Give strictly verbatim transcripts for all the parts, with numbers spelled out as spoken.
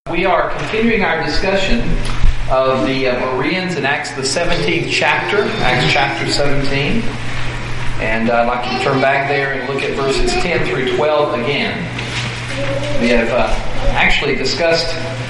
We are continuing our discussion of the uh, Bereans in Acts, the seventeenth chapter, Acts chapter seventeen. And uh, I'd like you to turn back there and look at verses ten through twelve again. We have uh, actually discussed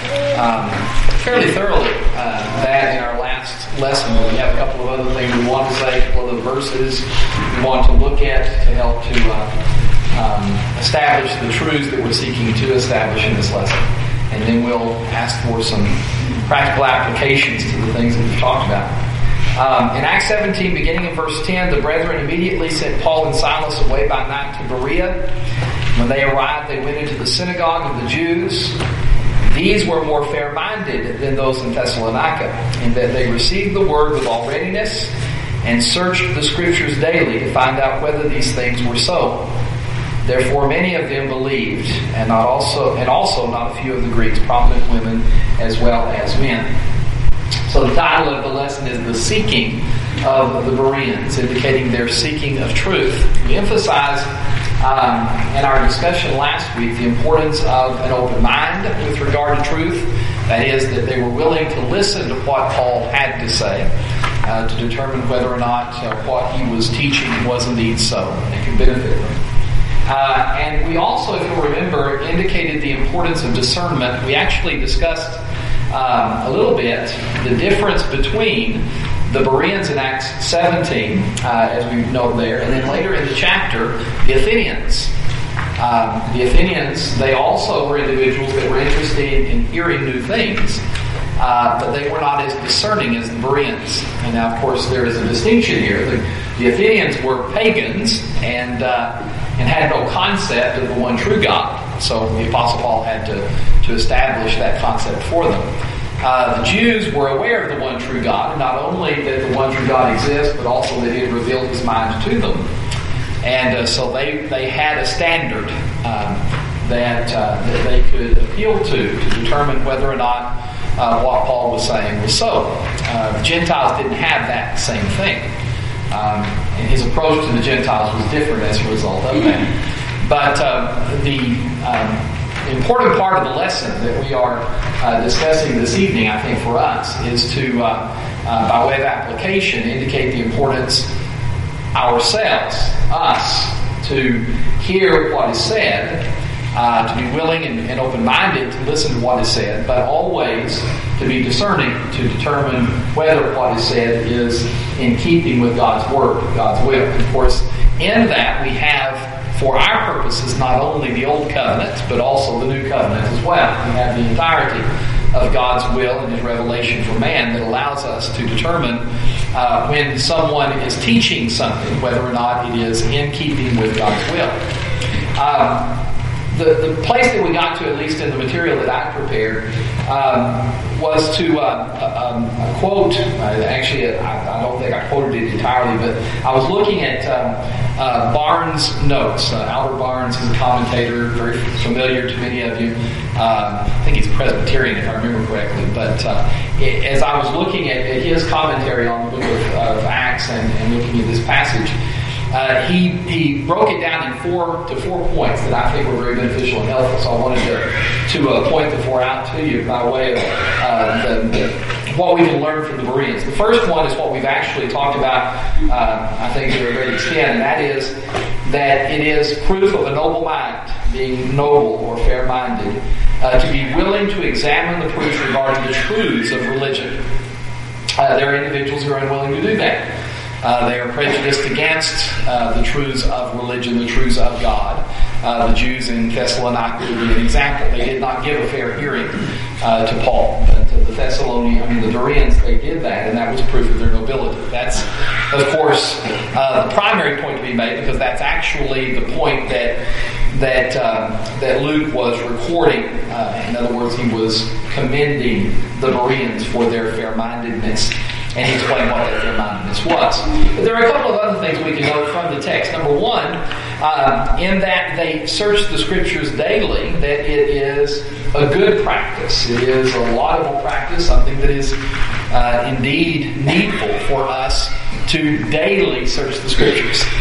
um, fairly thoroughly uh, that in our last lesson. We have a couple of other things we want to say, a couple of the verses we want to look at to help to uh, um, establish the truths that we're seeking to establish in this lesson. And then we'll ask for some practical applications to the things that we've talked about. Um, in Acts seventeen, beginning in verse ten, the brethren immediately sent Paul and Silas away by night to Berea. When they arrived, they went into the synagogue of the Jews. These were more fair-minded than those in Thessalonica, in that they received the word with all readiness and searched the Scriptures daily to find out whether these things were so. Therefore, many of them believed, and not also, and also not a few of the Greeks, prominent women as well as men. So the title of the lesson is "The Seeking of the Bereans," indicating their seeking of truth. We emphasized um, in our discussion last week the importance of an open mind with regard to truth. That is, that they were willing to listen to what Paul had to say uh, to determine whether or not uh, what he was teaching was indeed so and could benefit them. Uh, and we also, if you'll remember, indicated the importance of discernment. We actually discussed um, a little bit the difference between the Bereans in Acts seventeen, uh, as we know there, and then later in the chapter, the Athenians. Um, the Athenians, they also were individuals that were interested in hearing new things, uh, but they were not as discerning as the Bereans. And now, of course, there is a distinction here. The, the Athenians were pagans, and uh, and had no concept of the one true God. So the Apostle Paul had to, to establish that concept for them. Uh, the Jews were aware of the one true God, and not only that the one true God exists, but also that He had revealed His mind to them. And uh, so they, they had a standard um, that, uh, that they could appeal to to determine whether or not uh, what Paul was saying was so. Uh, the Gentiles didn't have that same thing. Um, and his approach to the Gentiles was different as a result of that. But uh, the um, important part of the lesson that we are uh, discussing this evening, I think for us, is to, uh, uh, by way of application, indicate the importance ourselves, us, to hear what is said, uh, to be willing and, and open-minded to listen to what is said, but always to be discerning to determine whether what is said is in keeping with God's Word, God's will. And of course, in that we have, for our purposes, not only the Old Covenant, but also the New Covenant as well. We have the entirety of God's will and His revelation for man that allows us to determine uh, when someone is teaching something, whether or not it is in keeping with God's will. Um, The, the place that we got to, at least in the material that I prepared, um, was to uh, um, quote, uh, actually I, I don't think I quoted it entirely, but I was looking at um, uh, Barnes' notes. Uh, Albert Barnes is a commentator, very familiar to many of you. Uh, I think he's Presbyterian, if I remember correctly. But uh, it, as I was looking at, at his commentary on the book of, of Acts and, and looking at this passage, Uh, he he broke it down in four to four points that I think were very beneficial and helpful. So I wanted to to uh, point the four out to you by way of uh, the, the, what we can learn from the Bereans. The first one is what we've actually talked about, uh, I think, to a great extent, and that is that it is proof of a noble mind, being noble or fair-minded, uh, to be willing to examine the proofs regarding the truths of religion. Uh, there are individuals who are unwilling to do that. Uh, they are prejudiced against uh, the truths of religion, the truths of God. Uh, the Jews in Thessalonica would be an example. They did not give a fair hearing uh, to Paul. But uh, the Thessalonians, I mean the Bereans, they did that, and that was proof of their nobility. That's, of course, uh, the primary point to be made, because that's actually the point that that um, that Luke was recording. Uh, in other words, he was commending the Bereans for their fair-mindedness. And he explained what that fair-mindedness was. But there are a couple of other things we can note from the text. Number one, uh, in that they search the Scriptures daily, that it is a good practice. It is a laudable practice, something that is uh, indeed needful for us to daily search the Scriptures.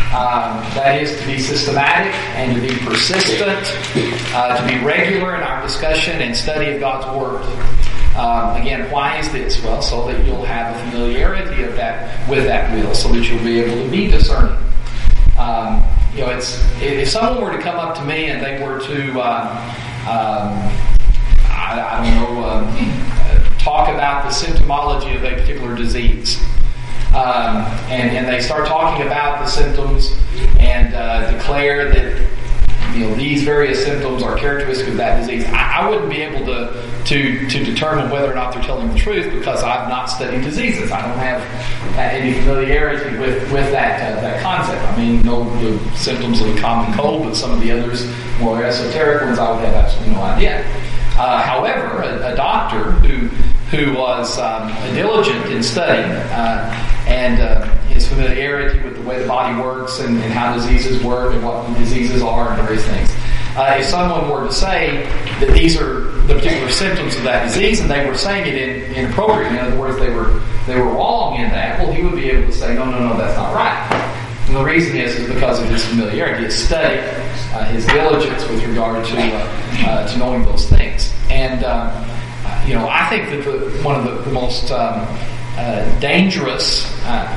Um, that is to be systematic and to be persistent, uh, to be regular in our discussion and study of God's Word. Um, again, why is this? Well, so that you'll have a familiarity of that with that will, so that you'll be able to be discerning. Um, you know, it's if someone were to come up to me and they were to, uh, um, I, I don't know, um, talk about the symptomology of a particular disease. Um, and, and they start talking about the symptoms and uh, declare that, you know, these various symptoms are characteristic of that disease. I, I wouldn't be able to, to to determine whether or not they're telling the truth because I've not studied diseases. I don't have uh, any familiarity with with that uh, that concept. I mean, know the symptoms of a common cold, but some of the others, more esoteric ones, I would have absolutely no idea. Uh, however, a, a doctor who who was um, diligent in studying uh, and uh, his familiarity with the way the body works and, and how diseases work and what diseases are and various things. Uh, if someone were to say that these are the particular symptoms of that disease and they were saying it in, inappropriately, in other words, they were they were wrong in that, well, he would be able to say, no, no, no, that's not right. And the reason is, is because of his familiarity, his study, uh, his diligence with regard to uh, uh, to knowing those things. And um, you know, I think that the, one of the, the most um, uh, dangerous uh,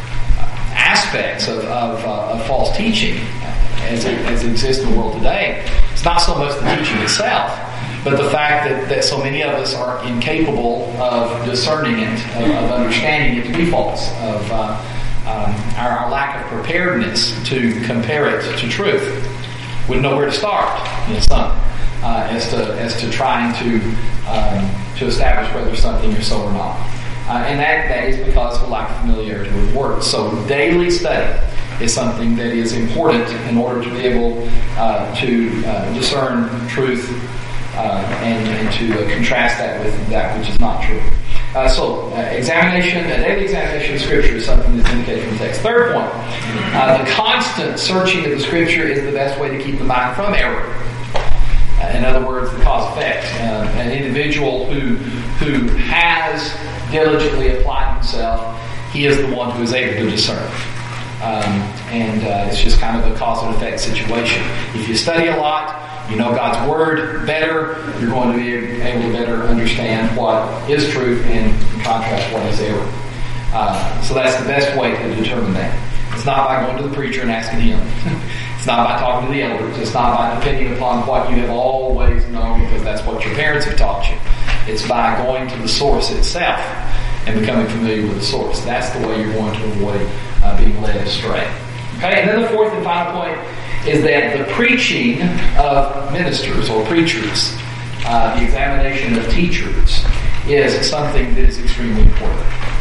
aspects of, of, uh, of false teaching as it, as it exists in the world today, it's not so much the teaching itself, but the fact that, that so many of us are incapable of discerning it, of, of understanding it to be false, of uh, um, our, our lack of preparedness to compare it to truth. Wouldn't know where to start in some, uh, as to as to trying to um, to establish whether something is so or not. Uh, and that, that is because of a lack of familiarity with words. So daily study is something that is important in order to be able uh, to uh, discern truth uh, and, and to uh, contrast that with that which is not true. Uh, so uh, examination, a daily examination of Scripture is something that's indicated from the text. Third point, uh, the constant searching of the Scripture is the best way to keep the mind from error. In other words, the cause-effect. Uh, an individual who who has diligently applied himself, he is the one who is able to discern. Um, and uh, it's just kind of a cause and effect situation. If you study a lot, you know God's Word better, you're going to be able to better understand what is truth and contrast what is error. Uh, so that's the best way to determine that. It's not by going to the preacher and asking him. It's not by talking to the elders. It's not by depending upon what you have always known because that's what your parents have taught you. It's by going to the source itself and becoming familiar with the source. That's the way you're going to avoid uh, being led astray. Okay, and then the fourth and final point is that the preaching of ministers or preachers, uh, the examination of teachers, is something that is extremely important.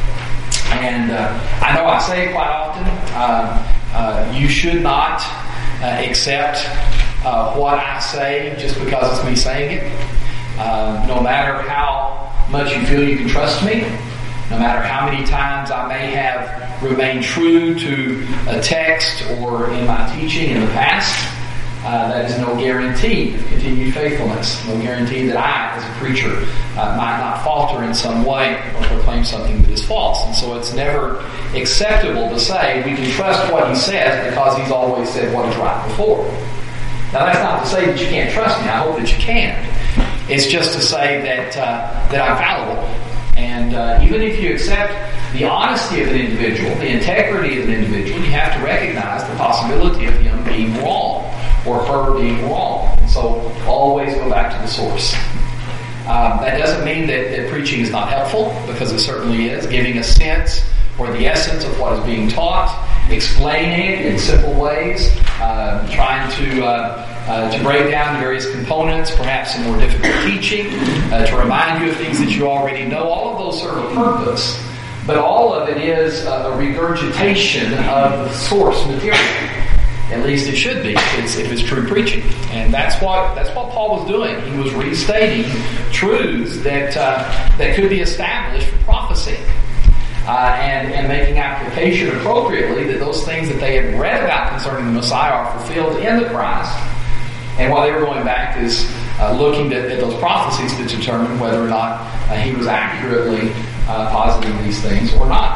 And uh, I know I say it quite often, uh, uh, you should not uh, accept uh, what I say just because it's me saying it. Uh, no matter how much you feel you can trust me, no matter how many times I may have remained true to a text or in my teaching in the past, uh, that is no guarantee of continued faithfulness. No guarantee that I, as a preacher, uh, might not falter in some way or proclaim something that is false. And so it's never acceptable to say we can trust what he says because he's always said what is right before. Now that's not to say that you can't trust me. I hope that you can. It's just to say that uh, that I'm fallible. And uh, even if you accept the honesty of an individual, the integrity of an individual, you have to recognize the possibility of him being wrong or her being wrong. And so always go back to the source. Um, that doesn't mean that, that preaching is not helpful, because it certainly is, giving a sense or the essence of what is being taught, explaining it in simple ways, uh, trying to uh, uh, to break down the various components, perhaps some more difficult teaching, uh, to remind you of things that you already know. All of those serve a purpose, but all of it is a regurgitation of the source material. At least it should be, if it's, if it's true preaching. And that's what that's what Paul was doing. He was restating truths that uh, that could be established for prophecy. Uh, and, and making application appropriately that those things that they had read about concerning the Messiah are fulfilled in the Christ. And while they were going back is uh, looking at, at those prophecies to determine whether or not uh, he was accurately uh, positing these things or not.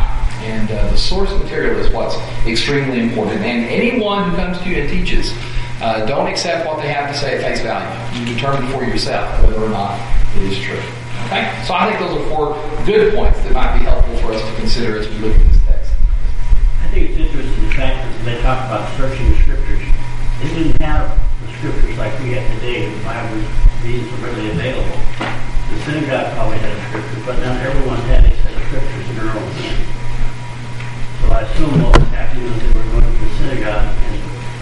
And uh, the source material is what's extremely important. And anyone who comes to you and teaches, uh, don't accept what they have to say at face value. You determine for yourself whether or not it is true. Okay? So I think those are four good points that might be helpful for us to consider as we look at this text. I think it's interesting the fact that they talk about searching the scriptures. They didn't have the scriptures like we have today. The Bible, these were readily available. The synagogue probably had a scripture, but not everyone had a set of scriptures in their own hand. So I assume what was happening was they were going to the synagogue and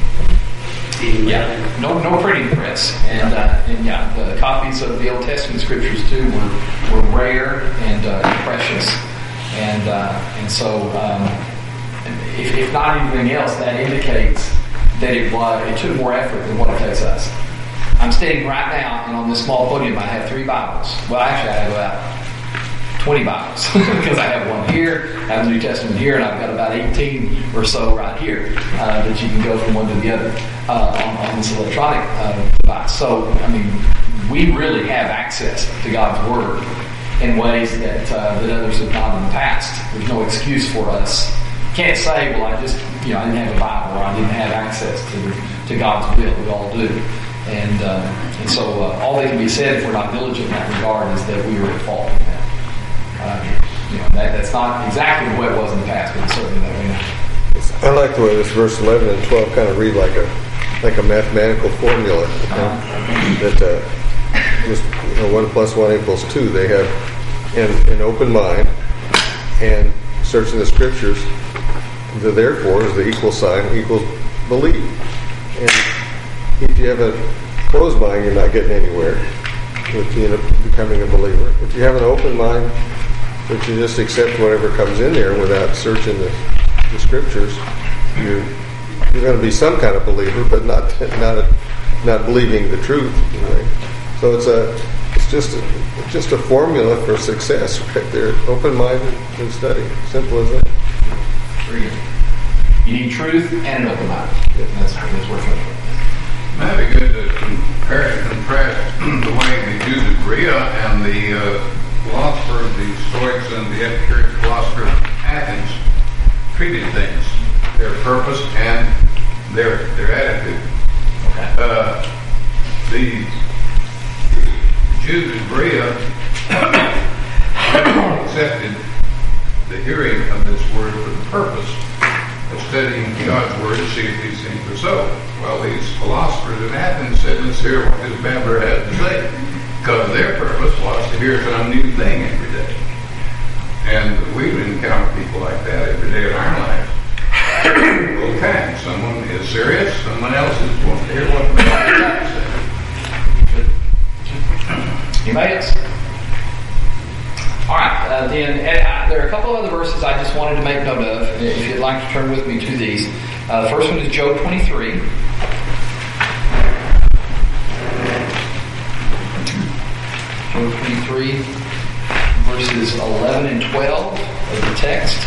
being yeah, no, no printing press, and uh, and yeah, the copies of the Old Testament scriptures too were were rare and uh, precious, and uh, and so um, if, if not anything else, that indicates that it was it took more effort than what it takes us. I'm standing right now, and on this small podium, I have three Bibles. Well, actually, I have about twenty Bibles because I have one here, I have the New Testament here, and I've got about eighteen or so right here uh, that you can go from one to the other uh, on, on this electronic uh, device. So, I mean, we really have access to God's Word in ways that uh, that others have not in the past. There's no excuse for us. Can't say, well, I just, you know, I didn't have a Bible or I didn't have access to to God's will. We all do. And uh, and so uh, all that can be said if we're not diligent in that regard is that we are at fault in that. Uh, you know, that, that's not exactly the way it was in the past, but it's certainly that way now. I like the way this verse eleven and twelve kind of read like a like a mathematical formula. You know, uh-huh. That uh, just you know, one plus one equals two. They have an, an open mind and searching the scriptures. The therefore is the equal sign equals believe. And if you have a closed mind, you're not getting anywhere with you know, becoming a believer. If you have an open mind, that you just accept whatever comes in there without searching the, the scriptures, you're you're going to be some kind of believer, but not not a, not believing the truth. Right? So it's a it's just a, it's just a formula for success right there. Open mind and study. Simple as that. Very good. You need truth and an open mind. Yeah. That's that's worth it. Might be good to compare and contrast the way the Jews of Berea and the uh, philosophers, the Stoics and the Epicurean philosophers of Athens treated things, their purpose and their their attitude. Okay. Uh, the Jews of Berea accepted the hearing of this word for the purpose of studying God's word to see if these things were so. Well, these philosophers in Athens said, let's hear what this babbler has to say. Because their purpose was to hear some new thing every day. And we encounter people like that every day in our lives. Both kinds. Someone is serious, someone else is wanting to hear what the Bible has to say. Anybody else? All right, uh, then uh, there are a couple of other verses I just wanted to make note of. If you'd like to turn with me to these, uh, the first one is Job twenty-three. Job twenty-three, verses eleven and twelve of the text.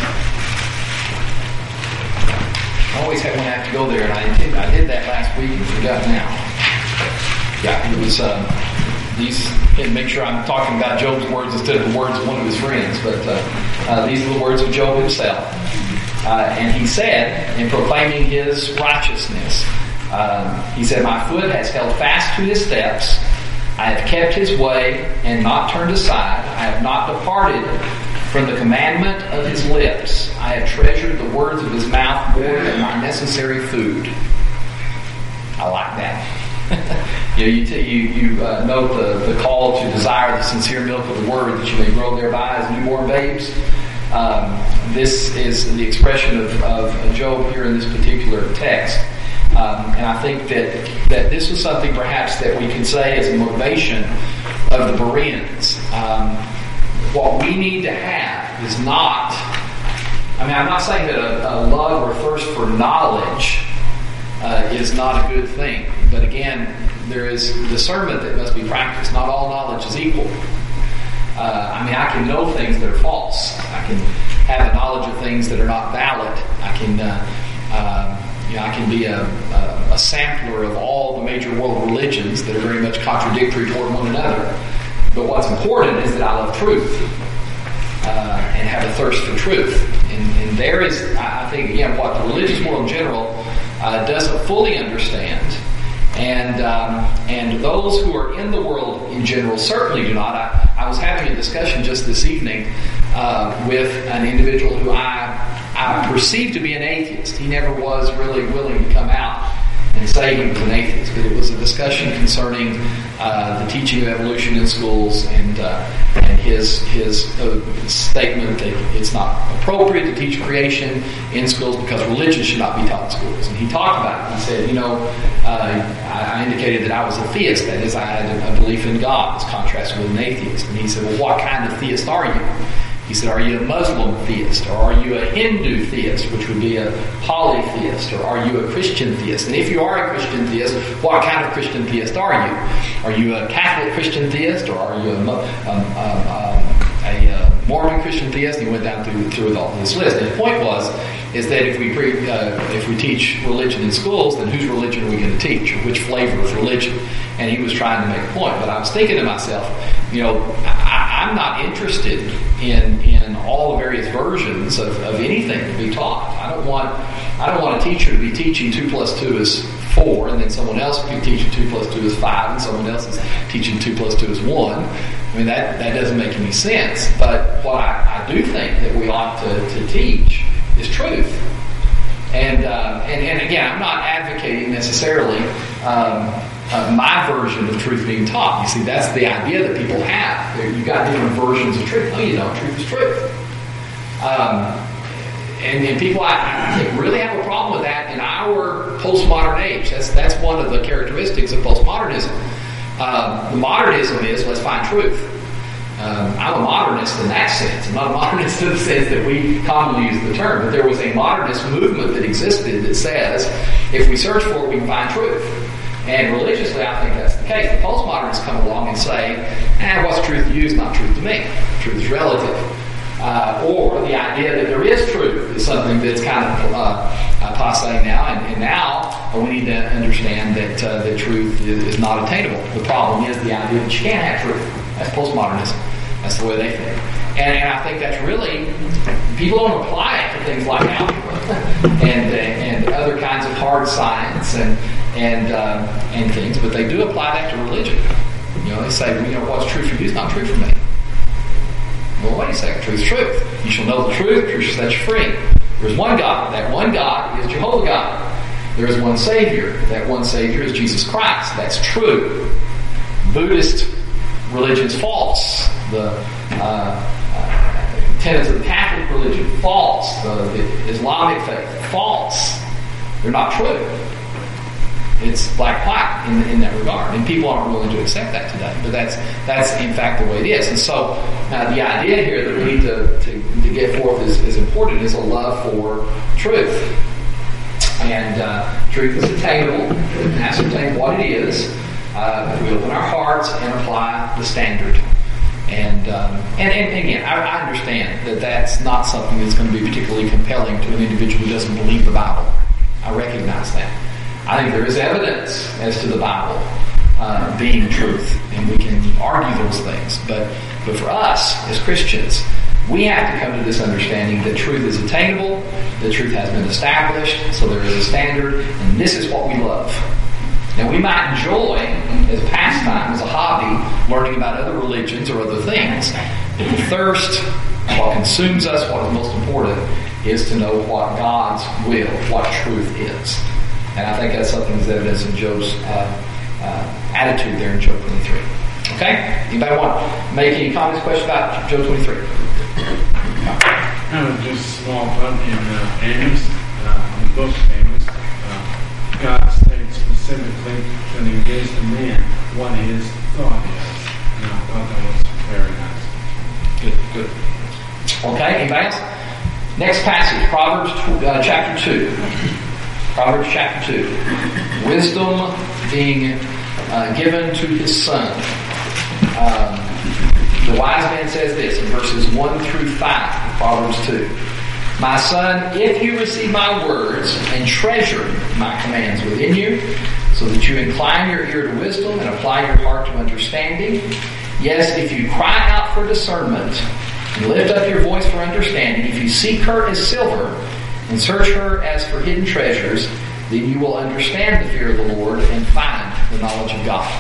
I always have when I have to go there, and I did, I did that last week and forgot now. Yeah, it was. Um, These, and make sure I'm talking about Job's words instead of the words of one of his friends, but uh, uh, these are the words of Job himself. Uh, and he said, in proclaiming his righteousness, um, he said, my foot has held fast to his steps. I have kept his way and not turned aside. I have not departed from the commandment of his lips. I have treasured the words of his mouth more than my necessary food. I like that. you know, you, t- you, you uh, note the, the call to desire the sincere milk of the word that you may grow thereby as newborn babes. Um, this is the expression of, of Job here in this particular text. Um, and I think that, that this was something perhaps that we can say as a motivation of the Bereans. Um, what we need to have is not, I mean, I'm not saying that a, a love or thirst for knowledge uh, is not a good thing. But again, there is discernment that must be practiced. Not all knowledge is equal. Uh, I mean, I can know things that are false. I can have a knowledge of things that are not valid. I can, uh, uh, you know, I can be a, a, a sampler of all the major world religions that are very much contradictory toward one another. But what's important is that I love truth. uh, and have a thirst for truth. And, and there is, I think, again, what the religious world in general uh, doesn't fully understand. And um, and those who are in the world in general certainly do not. I, I was having a discussion just this evening uh, with an individual who I, I perceived to be an atheist. He never was really willing to come out and say he was an atheist, but it was a discussion concerning uh, the teaching of evolution in schools and uh, and his his uh, statement that it's not appropriate to teach creation in schools because religion should not be taught in schools. And he talked about it. He said, you know, uh, I indicated that I was a theist, that is, I had a belief in God, as contrasted with an atheist. And he said, well, what kind of theist are you? He said, are you a Muslim theist, or are you a Hindu theist, which would be a polytheist, or are you a Christian theist? And if you are a Christian theist, what kind of Christian theist are you? Are you a Catholic Christian theist, or are you a, um, um, um, a uh, Mormon Christian theist? And he went down through through all this list. And the point was, is that if we pre, uh, if we teach religion in schools, then whose religion are we going to teach, or which flavor of religion? And he was trying to make a point. But I was thinking to myself, you know, I, I'm not interested in in all the various versions of, of anything to be taught. I don't want I don't want a teacher to be teaching two plus two is four, and then someone else be teaching two plus two is five, and someone else is teaching two plus two is one. I mean, that, that doesn't make any sense. But what I, I do think that we ought to, to teach is truth. And, uh, and and again, I'm not advocating necessarily um, uh, my version of truth being taught. You see, that's the idea that people have. You've got different versions of truth. No, you don't. Truth is truth. Um, and, and people, I, I think, really have a problem with that in our postmodern age. That's that's one of the characteristics of postmodernism. Um, the modernism is, let's find truth. Um, I'm a modernist in that sense. I'm not a modernist in the sense that we commonly use the term, but there was a modernist movement that existed that says if we search for it, we can find truth. And religiously, I think that's the case. The postmodernists come along and say, eh, what's truth to you is not truth to me. Truth is relative. Uh, or the idea that there is truth is something that's kind of uh, uh, passe now, and, and now uh, we need to understand that uh, that truth is, is not attainable. The problem is the idea that you can't have truth. That's postmodernism. That's the way they think. And, and I think that's really, people don't apply it to things like algebra and, and other kinds of hard science and and um, and things, but they do apply that to religion. You know, they say, you know, what's true for you is not true for me. Well, wait a second. Truth is truth. You shall know the truth. Truth shall set you free. There is one God. That one God is Jehovah God. There is one Savior. That one Savior is Jesus Christ. That's true. Buddhist religion is false. The uh, uh, tenets of the Catholic religion, false. The, the Islamic faith, false. They're not true. It's black white in, in that regard, and people aren't willing to accept that today. But that's that's in fact the way it is. And so uh, the idea here that we need to to, to get forth is, is important is a love for truth, and uh, truth is attainable. We can ascertain what it is uh, if we open our hearts and apply the standard. And, um, and and again, I, I understand that that's not something that's going to be particularly compelling to an individual who doesn't believe the Bible. I recognize that. I think there is evidence as to the Bible uh, being truth, and we can argue those things. But but for us as Christians, we have to come to this understanding that truth is attainable, that truth has been established, so there is a standard, and this is what we love. Now, we might enjoy, as a pastime, as a hobby, learning about other religions or other things. But the thirst, what consumes us, what is most important, is to know what God's will, what truth is. And I think that's something that's evidence in Job's uh, uh, attitude there in Job twenty-three. Okay? Anybody want to make any comments, questions about Job twenty-three? Uh, just a small one in uh, Amos, uh, in the book of Amos. Uh, God states specifically when he gives the man what his thought is. And I thought that was very nice. Good, good. Okay, anybody else? Next passage, Proverbs uh, chapter two. Proverbs chapter two. Wisdom being uh, given to his son. Um, the wise man says this in verses one through five of Proverbs two. My son, if you receive my words and treasure my commands within you, so that you incline your ear to wisdom and apply your heart to understanding, yes, if you cry out for discernment Lift up your voice for understanding. If you seek her as silver and search her as for hidden treasures, then you will understand the fear of the Lord and find the knowledge of God.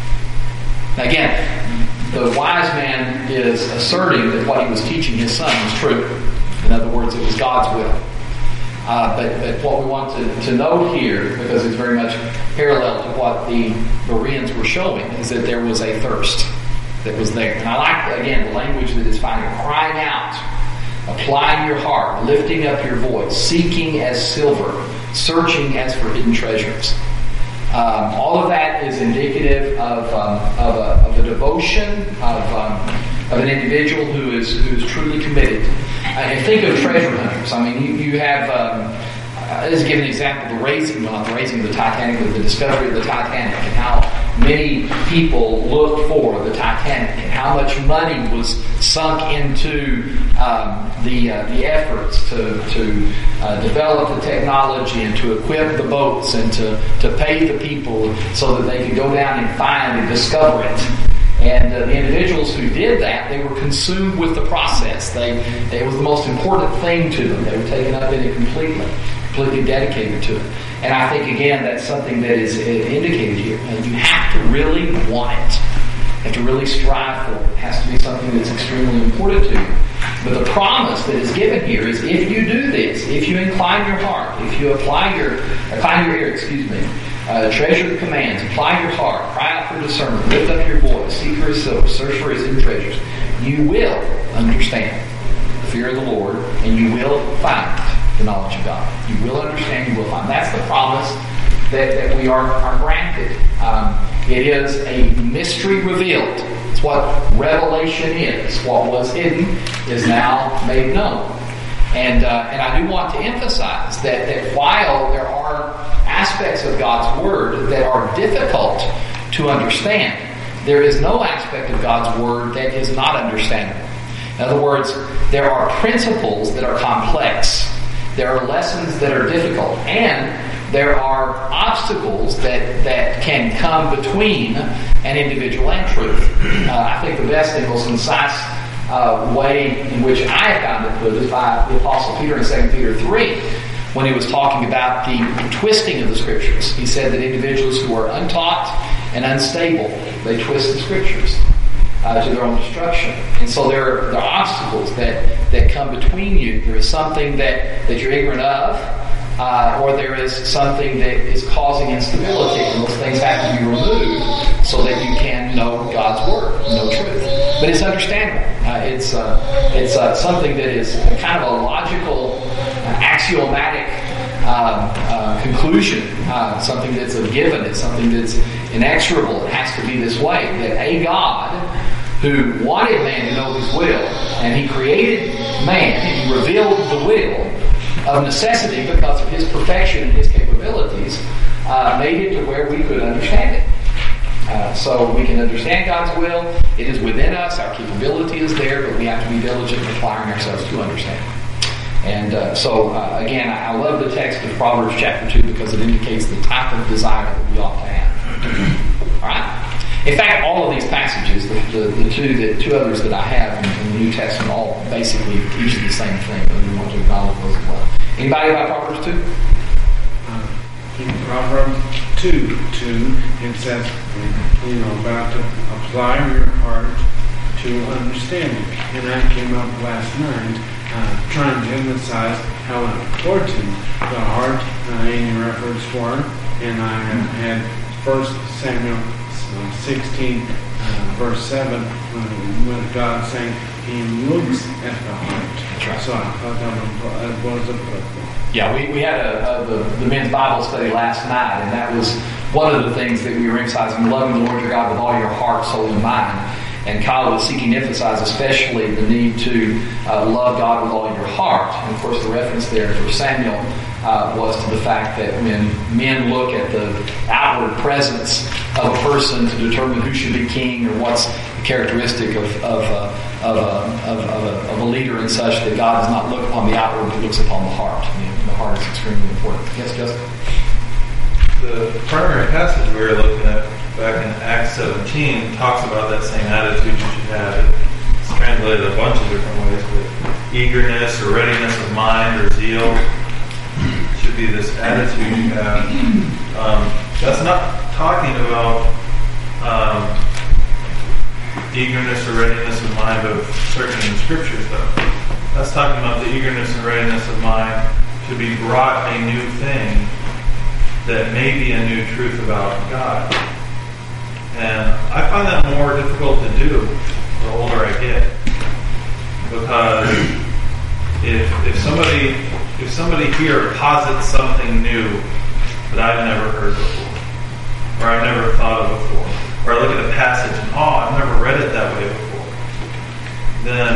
Now again, the wise man is asserting that what he was teaching his son was true. In other words, it was God's will. Uh, but, but what we want to, to note here, because it's very much parallel to what the Bereans were showing, is that there was a thirst that was there. And I like, again, the language that is finding, crying out, applying your heart, lifting up your voice, seeking as silver, searching as for hidden treasures. Um, all of that is indicative of, um, of, a, of a devotion of, um, of an individual who is who is truly committed. And think of treasure hunters. I mean, you, you have, um, uh, let's give an example, the raising, well, not the raising of the Titanic, but the discovery of the Titanic, and how many people looked for the Titanic, and how much money was sunk into um, the uh, the efforts to to uh, develop the technology and to equip the boats and to, to pay the people so that they could go down and find and discover it. And uh, the individuals who did that, they were consumed with the process. They, they it was the most important thing to them. They were taken up in it completely, completely dedicated to it. And I think, again, that's something that is indicated here. And you have to really want it. You have to really strive for it. It has to be something that's extremely important to you. But the promise that is given here is if you do this, if you incline your heart, if you apply your, incline your ear, excuse me, uh, treasure the commands, apply your heart, cry out for discernment, lift up your voice, seek for his silver, search for his hidden treasures, you will understand the fear of the Lord, and you will find the knowledge of God. You will understand, you will find. That's the promise that, that we are, are granted. Um, it is a mystery revealed. It's what revelation is. What was hidden is now made known. And uh, and I do want to emphasize that, that while there are aspects of God's Word that are difficult to understand, there is no aspect of God's Word that is not understandable. In other words, there are principles that are complex. There are lessons that are difficult. And there are obstacles that, that can come between an individual and truth. Uh, I think the best and most concise uh, way in which I have found it put is by the Apostle Peter in Second Peter three, when he was talking about the twisting of the Scriptures. He said that individuals who are untaught and unstable, they twist the Scriptures uh, to their own destruction. And so there are, there are obstacles that, that come between you. There is something that, that you're ignorant of, Uh, or there is something that is causing instability, and those things have to be removed so that you can know God's Word, know truth. But it's understandable. Uh, it's uh, it's uh, something that is kind of a logical, uh, axiomatic um, uh, conclusion, uh, something that's a given. It's something that's inexorable. It has to be this way, that a God who wanted man to know His will, and He created man, and He revealed the will of necessity because of His perfection and His capabilities, uh, made it to where we could understand it. Uh, so we can understand God's will. It is within us. Our capability is there, but we have to be diligent in applying ourselves to understand it. And uh, so, uh, again, I love the text of Proverbs chapter two because it indicates the type of desire that we ought to have. All right? In fact, all of these passages, the, the, the two that two others that I have in, in the New Testament, all basically teach the same thing, and we want to acknowledge those as well. Anybody about Proverbs two? Uh, in Proverbs two, two, it says, you know, about to apply your heart to understanding. And I came up last night uh, trying to emphasize how important the heart uh, in your efforts were. And I had First Samuel sixteen, uh, verse seven, when, when God saying He looks at the heart. That's right. So I thought that was a book. Yeah, we, we had a, a, the, the men's Bible study last night, and that was one of the things that we were emphasizing, loving the Lord your God with all your heart, soul, and mind. And Kyle was seeking to emphasize especially the need to uh, love God with all your heart. And of course the reference there for Samuel uh, was to the fact that when men look at the outward presence of a person to determine who should be king or what's the characteristic of of, uh, of, uh, of, of, a, of a leader and such, that God does not look upon the outward, but looks upon the heart. And the heart is extremely important. Yes, Justin? The primary passage we were looking at back in Acts seventeen talks about that same attitude you should have. It's translated a bunch of different ways, but eagerness or readiness of mind or zeal should be this attitude you have. Um, that's not talking about um, eagerness or readiness of mind of searching the scriptures, though. That's talking about the eagerness and readiness of mind to be brought a new thing that may be a new truth about God. And I find that more difficult to do the older I get. Because if if somebody if somebody here posits something new that I've never heard before, or I've never thought of before, or I look at a passage and, oh, I've never read it that way before, then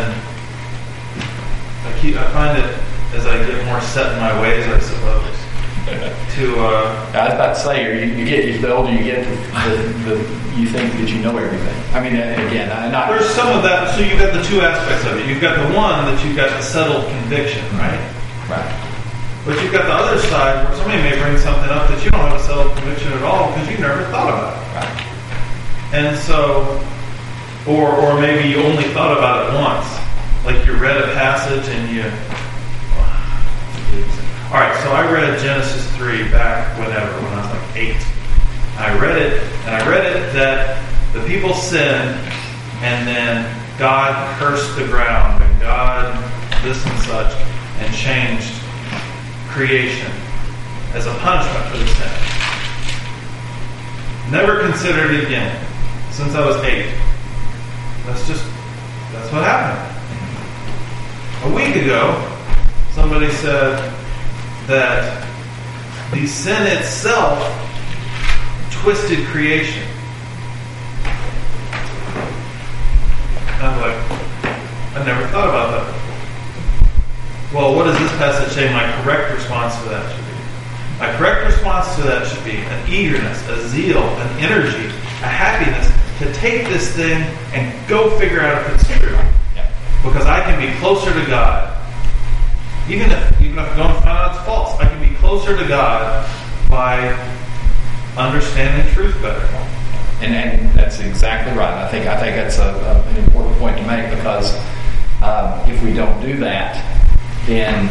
I keep I find it, as I get more set in my ways, I suppose, to uh, I was about to say, you, you get the older you get, the, the, the you think that you know everything. I mean, again, I not. There's some of that. So you've got the two aspects of it. You've got the one that you've got the settled conviction, right? Right. But you've got the other side where somebody may bring something up that you don't have a settled conviction at all because you never thought about it. Right. And so, or or maybe you only thought about it once, like you read a passage and you. All right, so I read Genesis three back whenever, when I was like eight. I read it, and I read it that the people sinned, and then God cursed the ground, and God this and such, and changed creation as a punishment for the sin. Never considered it again since I was eight. That's just, that's what happened. A week ago, somebody said that the sin itself twisted creation. I'm like, I never thought about that. Well, what does this passage say my correct response to that should be? My correct response to that should be an eagerness, a zeal, an energy, a happiness to take this thing and go figure out if it's true. Because I can be closer to God. Even if, even if I don't find out it's false, I can be closer to God by understanding truth better. And, and that's exactly right. I think I think that's a, a, an important point to make because um, if we don't do that, then,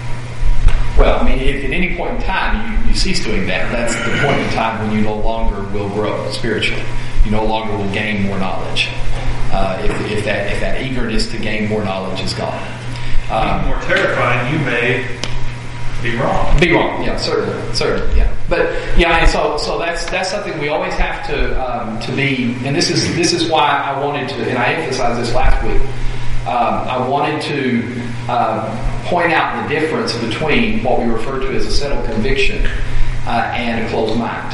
well, I mean, if at any point in time you, you cease doing that, that's the point in time when you no longer will grow spiritually. You no longer will gain more knowledge. Uh, if, if that if that eagerness to gain more knowledge is gone. Um, Even more terrifying, you may be wrong. Be wrong, yeah, certainly, certainly, yeah. But yeah, and so so that's that's something we always have to um, to be. And this is this is why I wanted to, and I emphasized this last week. Um, I wanted to uh, point out the difference between what we refer to as a settled conviction uh, and a closed mind.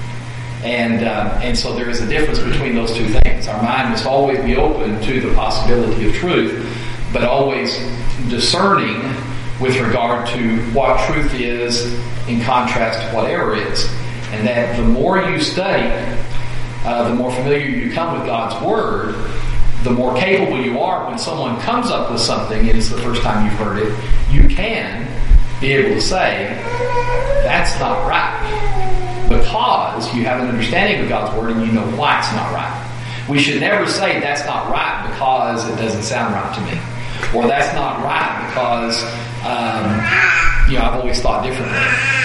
And uh, and so there is a difference between those two things. Our mind must always be open to the possibility of truth, but always discerning with regard to what truth is in contrast to what error is. And that the more you study, uh, the more familiar you become with God's Word, the more capable you are when someone comes up with something and it's the first time you've heard it, you can be able to say, that's not right. Because you have an understanding of God's Word and you know why it's not right. We should never say that's not right because it doesn't sound right to me. Or that's not right because, um, you know, I've always thought differently.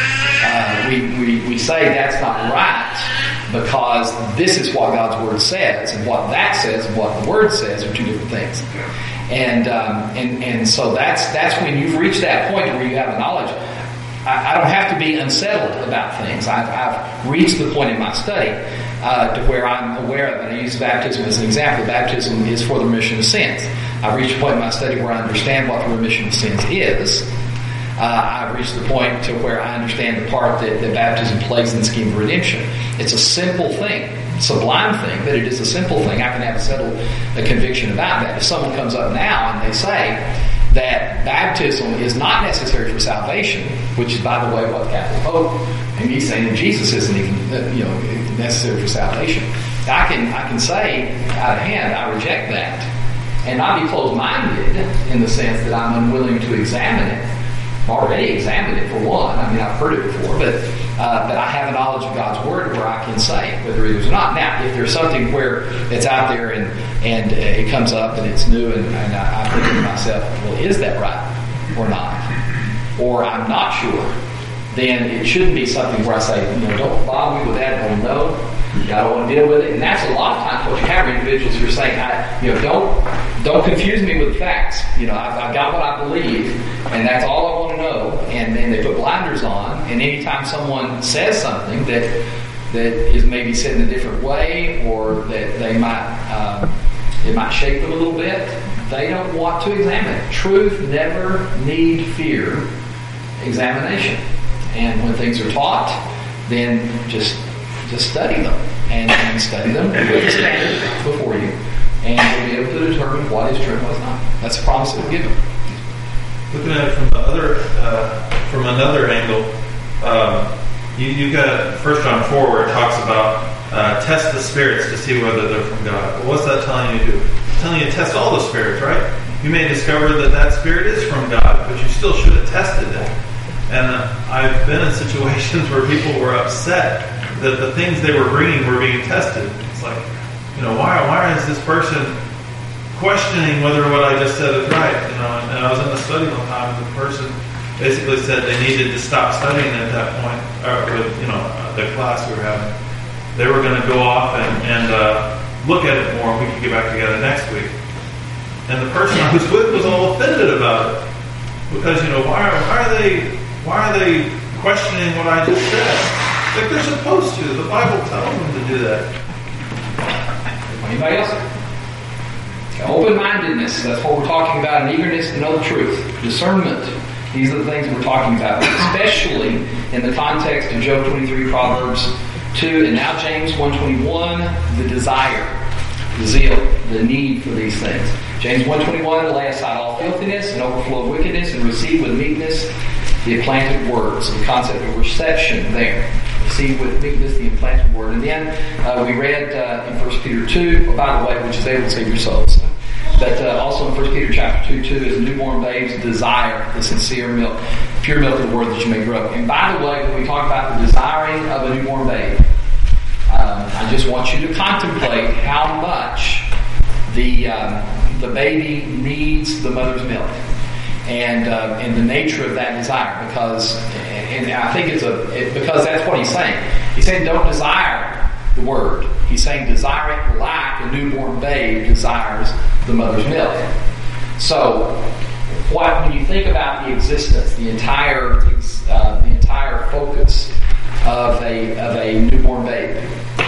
Uh, we, we, we say that's not right because this is what God's Word says, and what that says and what the Word says are two different things. And um, and and so that's that's when you've reached that point where you have a knowledge. I, I don't have to be unsettled about things. I've, I've reached the point in my study uh, to where I'm aware of it. I use baptism as an example. Baptism is for the remission of sins. I've reached a point in my study where I understand what the remission of sins is. Uh, I've reached the point to where I understand the part that, that baptism plays in the scheme of redemption. It's a simple thing, sublime thing, but it is a simple thing. I can have a settled a conviction about that. If someone comes up now and they say that baptism is not necessary for salvation, which is, by the way, what the Catholic Pope and me saying that Jesus isn't even you know necessary for salvation, I can I can say out of hand I reject that, and not be closed-minded in the sense that I'm unwilling to examine it. already examined it for one. I mean, I've heard it before, but uh, but I have a knowledge of God's Word where I can say whether it is or not. Now, if there's something where it's out there and and uh, it comes up and it's new, and, and I, I think to myself, well, is that right or not? Or I'm not sure, then it shouldn't be something where I say, you know, don't bother me with that. I don't know. I don't want to deal with it. And that's a lot of times what you have individuals who are saying, I, you know, don't don't confuse me with facts. You know, I've, I've got what I believe, and that's all I want to know. And then they put blinders on, and anytime someone says something that that is maybe said in a different way, or that they might uh, it might shake them a little bit, they don't want to examine it. Truth never need fear examination. And when things are taught, then just just study them and, and study them with the standard before you, and you'll be able to determine what is true and what's not. That's the promise that we're given. Looking at it from the other, uh, from another angle, um, you, you've got First John four where it talks about uh, test the spirits to see whether they're from God. Well, what's that telling you to do? It's telling you to test all the spirits, right? You may discover that that spirit is from God, but you still should have tested it. And uh, I've been in situations where people were upset that the things they were bringing were being tested. It's like, you know, why why is this person questioning whether what I just said is right? You know, and, and I was in a study one time, and the person basically said they needed to stop studying at that point, or with, you know, the class we were having. They were going to go off and, and uh, look at it more, and we could get back together next week. And the person I was with was all offended about it. Because, you know, why are, why are they why are they questioning what I just said? Like they're supposed to. The Bible tells them to do that. Anybody else? Open-mindedness. That's what we're talking about. An eagerness to know the truth. Discernment. These are the things we're talking about. Especially in the context of Job twenty-three, Proverbs two, and now James one twenty-one, the desire, the zeal, the need for these things. James one twenty-one, lay aside all filthiness and overflow of wickedness, and receive with meekness the implanted word. So the concept of reception there. Receive with meekness the implanted word. And then uh, we read uh, in First Peter two, by the way, which is able to save your souls. But uh, also in First Peter chapter two, two is newborn babes desire the sincere milk, pure milk of the word that you may grow. And by the way, when we talk about the desiring of a newborn babe, um, I just want you to contemplate how much the um, the baby needs the mother's milk. And uh, and the nature of that desire, because and I think it's a it, because that's what he's saying. He's saying don't desire the word. He's saying desire it like a newborn babe desires the mother's milk. So, what when you think about the existence, the entire uh, the entire focus of a of a newborn babe,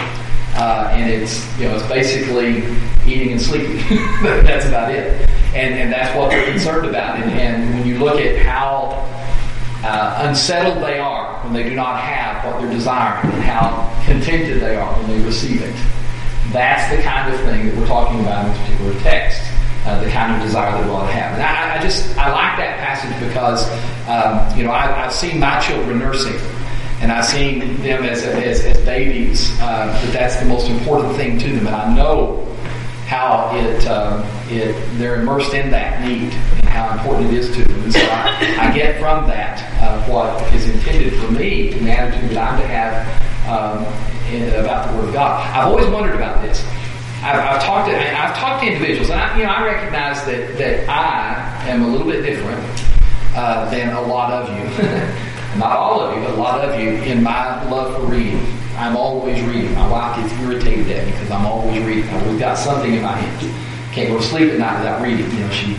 uh, and it's you know it's basically eating and sleeping. That's about it. And, and that's what they're concerned about. And, and when you look at how uh, unsettled they are when they do not have what they're desiring, and how contented they are when they receive it, that's the kind of thing that we're talking about in this particular text, uh, the kind of desire that we ought to have. And I, I just, I like that passage because, um, you know, I, I've seen my children nursing, and I've seen them as, as, as babies, uh, that that's the most important thing to them. And I know how it, um, it they're immersed in that need and how important it is to them. And so I, I get from that uh, what is intended for me in the attitude that I'm to have um, in, about the Word of God. I've always wondered about this. I've, I've talked to and I've talked to individuals, and I, you know I recognize that that I am a little bit different uh, than a lot of you. Not all of you, but a lot of you in my love for reading. I'm always reading. My wife gets irritated at me because I'm always reading. I've always got something in my hand. Can't go to sleep at night without reading. You know, she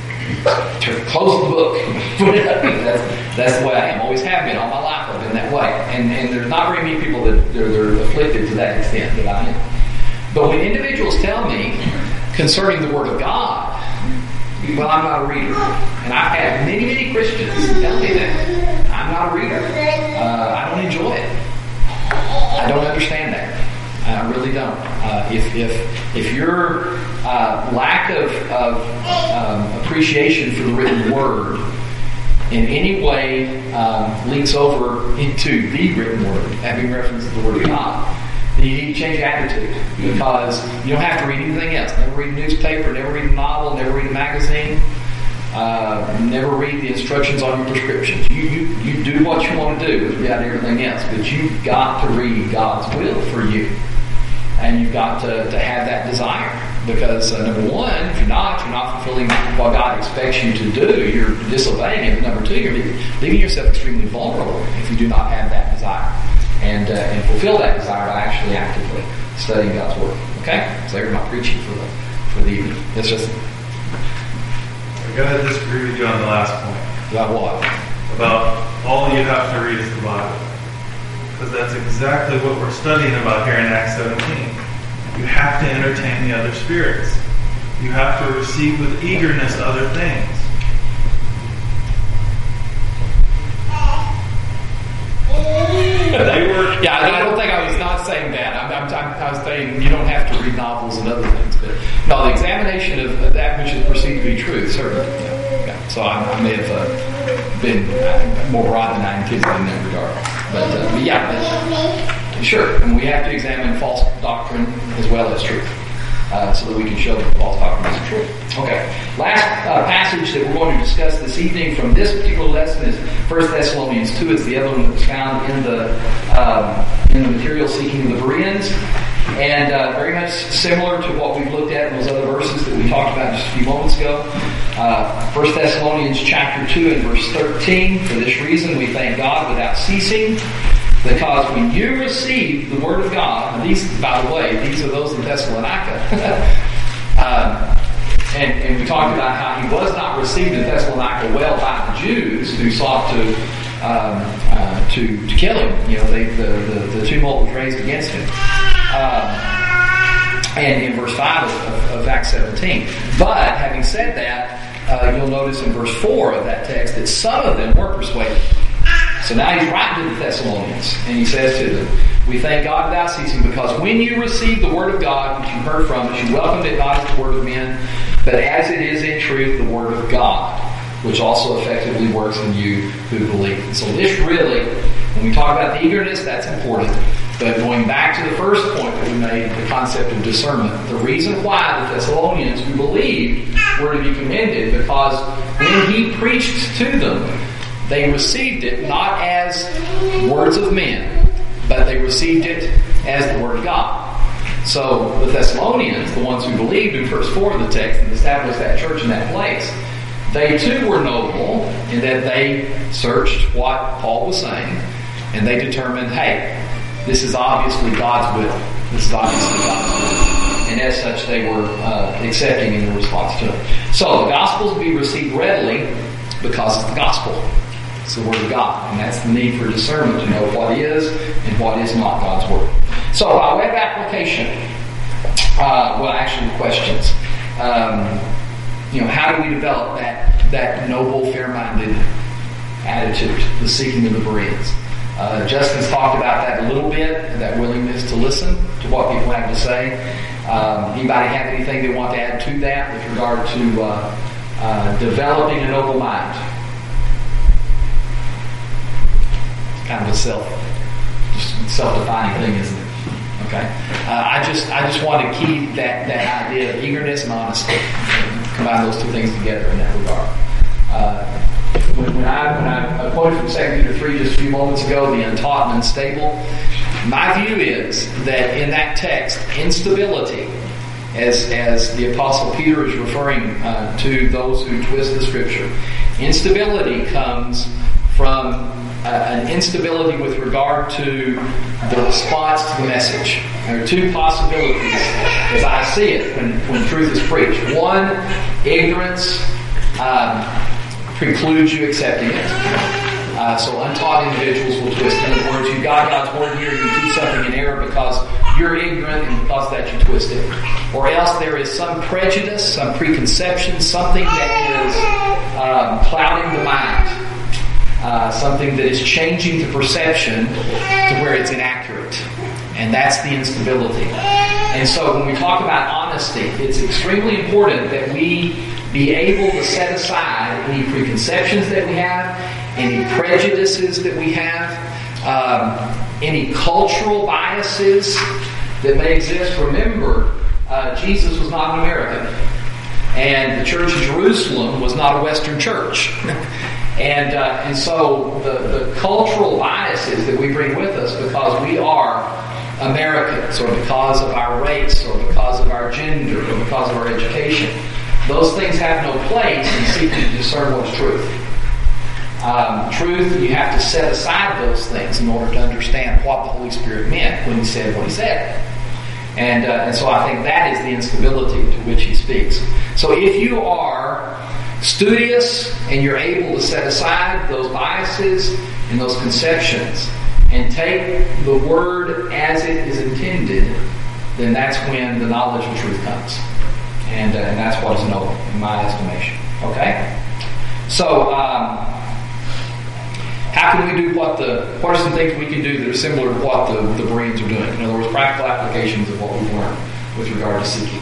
closes the book. that's, that's the way I am. Always have been all my life. I've been that way. And and there's not very many people that they're, they're afflicted to that extent that I am. But when individuals tell me concerning the Word of God, well, I'm not a reader. And I've had many, many Christians tell me that. I'm not a reader. Uh, I don't enjoy it. I don't understand that. I really don't. Uh, if if if your uh, lack of, of um, appreciation for the written Word in any way um, leaks over into the written Word, having reference to the Word of God, then you need to change your attitude, because you don't have to read anything else. Never read a newspaper, never read a novel, never read a magazine. Uh, never read the instructions on your prescriptions. You, you you do what you want to do without everything else, but you've got to read God's will for you, and you've got to, to have that desire. Because uh, number one, if you're not, you're not fulfilling what God expects you to do. You're disobeying Him. Number two, you're leaving yourself extremely vulnerable if you do not have that desire and uh, and fulfill that desire by actually actively studying God's Word. Okay, so there's my preaching for the for the evening. It's just I gotta disagree with you on the last point. about what? About all you have to read is the Bible. Because that's exactly what we're studying about here in Acts seventeen. You have to entertain the other spirits. You have to receive with eagerness other things. They were, Yeah, I don't think I was not saying that. I'm, I'm, I'm, I was saying you don't have to read novels and other things. But no, the examination of, of that which is perceived to be truth, certainly. Yeah, yeah. So I, I may have uh, been uh, more broad than I intended in that regard. But, uh, but yeah, but, sure. And we have to examine false doctrine as well as truth. Uh, so that we can show that false doctrine is true. Okay. Last uh, passage that we're going to discuss this evening from this particular lesson is First Thessalonians two. It's the other one that was found in the um, in the material Seeking the Bereans, and uh, very much similar to what we've looked at in those other verses that we talked about just a few moments ago. Uh, First Thessalonians chapter two and verse thirteen. For this reason we thank God without ceasing, because when you received the Word of God, and these, by the way, these are those in Thessalonica, um, and, and we talked about how he was not received in Thessalonica well by the Jews who sought to um, uh, to, to kill him. You know, they, the, the, the tumult was raised against him. Um, and in verse five of, of Acts seventeen. But having said that, uh, you'll notice in verse four of that text that some of them were persuaded. So now he's writing to the Thessalonians, and he says to them, we thank God without ceasing, because when you received the Word of God, which you heard from us, you welcomed it not as the word of men, but as it is in truth the Word of God, which also effectively works in you who believe. And so this really, when we talk about the eagerness, that's important. But going back to the first point that we made, the concept of discernment, the reason why the Thessalonians who believed were to be commended, because when he preached to them, they received it not as words of men, but they received it as the Word of God. So the Thessalonians, the ones who believed in verse four of the text and established that church in that place, they too were noble in that they searched what Paul was saying, and they determined, hey, this is obviously God's will. This is obviously God's will. And as such, they were uh, accepting in their response to it. So the Gospels will be received readily because it's the Gospel. It's the Word of God. And that's the need for discernment to know what is and what is not God's Word. So by way of application, uh, well, actually questions. Um, you know, how do we develop that, that noble, fair-minded attitude, the seeking of the Bereans? Uh, Justin's talked about that a little bit, that willingness to listen to what people have to say. Um, anybody have anything they want to add to that with regard to uh, uh, developing a noble mind? Kind of a self, just self-defining thing, isn't it? Okay. Uh, I just, I just want to keep that, that idea of eagerness and honesty, combine those two things together in that regard. Uh, when, when I, when I quoted from Second Peter three just a few moments ago, the untaught and unstable, my view is that in that text, instability, as as the Apostle Peter is referring uh, to those who twist the Scripture, instability comes from Uh, an instability with regard to the response to the message. There are two possibilities as I see it when, when truth is preached. One, ignorance um, precludes you accepting it. Uh, so untaught individuals will twist. In other words, you've got God's Word here, you teach something in error because you're ignorant and because of that you twist it. Or else there is some prejudice, some preconception, something that is um, clouding the mind. Uh, something that is changing the perception to where it's inaccurate. And that's the instability. And so when we talk about honesty, it's extremely important that we be able to set aside any preconceptions that we have, any prejudices that we have, um, any cultural biases that may exist. Remember, uh, Jesus was not an American. And the church of Jerusalem was not a Western church. and uh, and so the, the cultural biases that we bring with us because we are Americans, or because of our race, or because of our gender, or because of our education, those things have no place in seeking to discern what is truth. Um, truth, you have to set aside those things in order to understand what the Holy Spirit meant when He said what He said. And, uh, and so I think that is the instability to which He speaks. So if you are studious and you're able to set aside those biases and those conceptions and take the Word as it is intended, then that's when the knowledge of truth comes. And, uh, and that's what is noble, in my estimation. Okay? So, um, how can we do what the, what are some things we can do that are similar to what the, the Bereans are doing? In other words, practical applications of what we've learned with regard to seeking.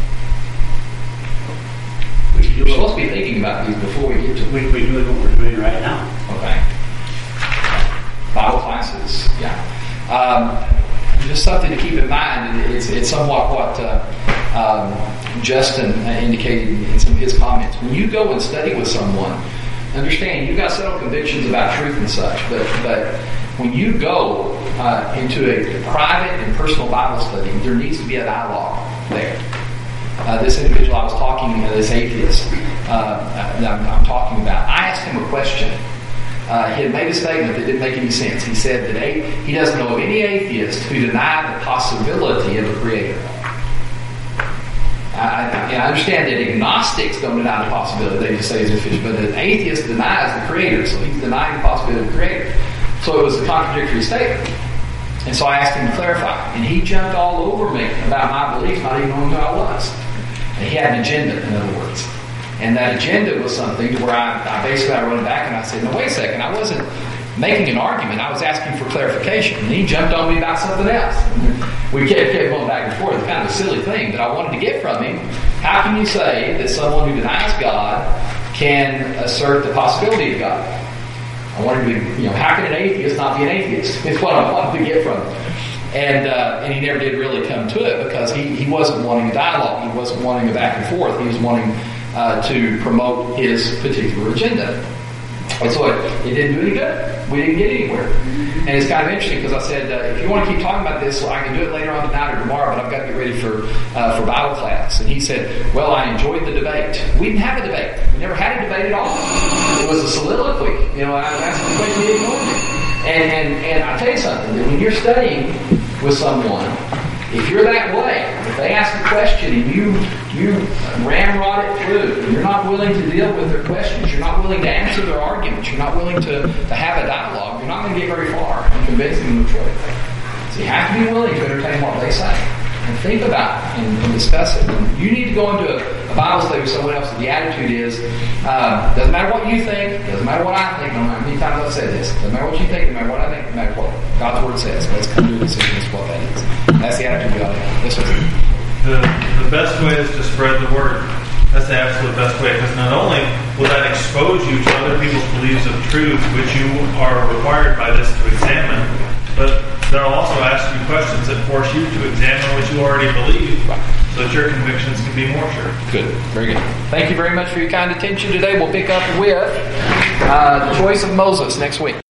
You're supposed to be thinking about these before we get to We, we do what we're doing right now. Okay. Bible classes, yeah. Um, just something to keep in mind. It's, it's somewhat what uh, um, Justin indicated in some of his comments. When you go and study with someone, understand you've got settled convictions about truth and such, but but when you go uh, into a private and personal Bible study, there needs to be a dialogue there. Uh, this individual I was talking, uh, this atheist uh, that I'm, I'm talking about, I asked him a question. Uh, he had made a statement that didn't make any sense. He said that a, he doesn't know of any atheist who denied the possibility of a creator. I, I, I understand that agnostics don't deny the possibility; they just say it's a fish. But an atheist denies the creator, so he's denying the possibility of the creator. So it was a contradictory statement. And so I asked him to clarify, and he jumped all over me about my beliefs, not even knowing who I was. And he had an agenda, in other words. And that agenda was something to where I, I basically I run back and I said, no, wait a second, I wasn't making an argument, I was asking for clarification. And he jumped on me about something else. We kept, kept going back and forth. It's kind of a silly thing, but I wanted to get from him, how can you say that someone who denies God can assert the possibility of God? I wanted to be, you know, how can an atheist not be an atheist? It's what I wanted to get from him. And uh, and he never did really come to it because he, he wasn't wanting a dialogue. He wasn't wanting a back and forth. He was wanting uh, to promote his particular agenda. And so it, it didn't do any good. We didn't get anywhere. And it's kind of interesting because I said, uh, if you want to keep talking about this, I can do it later on tonight or tomorrow, but I've got to get ready for uh, for Bible class. And he said, well, I enjoyed the debate. We didn't have a debate. We never had a debate at all. It was a soliloquy. You know, I asked the question, he ignored me. And, and, and I'll tell you something, that when you're studying with someone, if you're that way, if they ask a question and you you ramrod it through, and you're not willing to deal with their questions, you're not willing to answer their arguments, you're not willing to, to have a dialogue, you're not going to get very far in convincing them of truth. So you have to be willing to entertain what they say and think about it and, and discuss it. And you need to go into a, a Bible study with someone else and the attitude is, uh, doesn't matter what you think, doesn't matter what I think, no matter how many times I've said this, doesn't matter what you think, no matter what I think, no matter what God's Word says. Let's come to a decision as to what that is. And that's the attitude we ought to have. This was it. The, the best way is to spread the word. That's the absolute best way, because not only will that expose you to other people's beliefs of truth, which you are required by this to examine, but they'll also ask you questions that force you to examine what you already believe, so that your convictions can be more sure. Good. Very good. Thank you very much for your kind attention today. We'll pick up with uh, the choice of Moses next week.